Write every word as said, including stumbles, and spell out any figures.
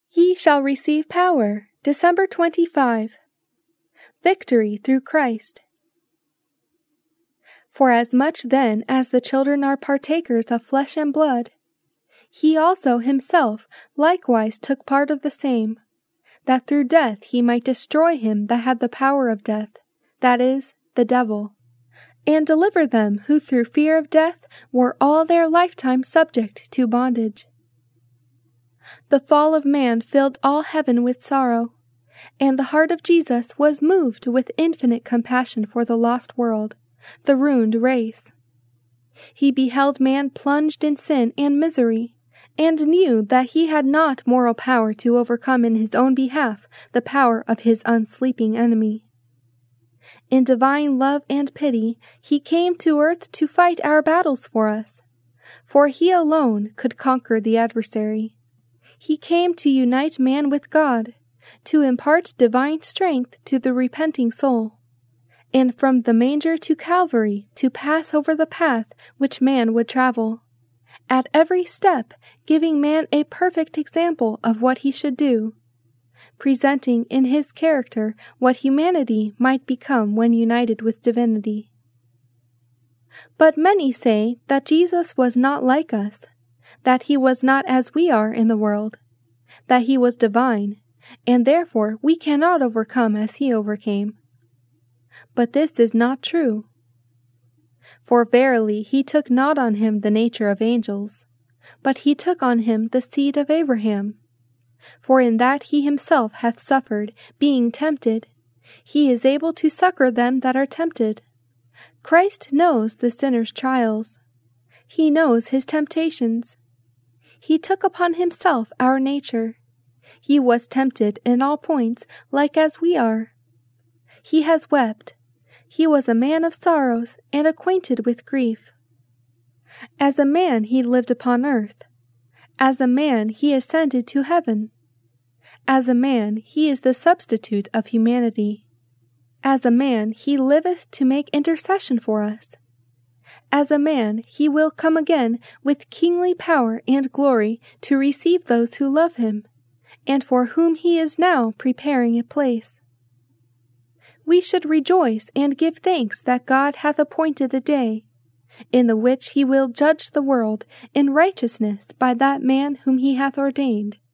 Ye shall receive power, December twenty-fifth. Victory through Christ. For as much then as the children are partakers of flesh and blood, he also himself likewise took part of the same, that through death he might destroy him that had the power of death, that is, the devil, and deliver them who through fear of death were all their lifetime subject to bondage. The fall of man filled all heaven with sorrow, and the heart of Jesus was moved with infinite compassion for the lost world, the ruined race. He beheld man plunged in sin and misery, and knew that he had not moral power to overcome in his own behalf the power of his unsleeping enemy. In divine love and pity, he came to earth to fight our battles for us, for he alone could conquer the adversary. He came to unite man with God, to impart divine strength to the repenting soul, and from the manger to Calvary to pass over the path which man would travel, at every step giving man a perfect example of what he should do, presenting in his character what humanity might become when united with divinity. But many say that Jesus was not like us, that he was not as we are in the world, that he was divine, and therefore we cannot overcome as he overcame. But this is not true. For verily he took not on him the nature of angels, but he took on him the seed of Abraham. For in that he himself hath suffered, being tempted, he is able to succor them that are tempted. Christ knows the sinner's trials. He knows his temptations. He took upon himself our nature. He was tempted in all points like as we are. He has wept. He was a man of sorrows and acquainted with grief. As a man he lived upon earth. As a man he ascended to heaven. As a man he is the substitute of humanity. As a man he liveth to make intercession for us. As a man he will come again with kingly power and glory to receive those who love him, and for whom he is now preparing a place. We should rejoice and give thanks that God hath appointed a day, in the which he will judge the world in righteousness by that man whom he hath ordained.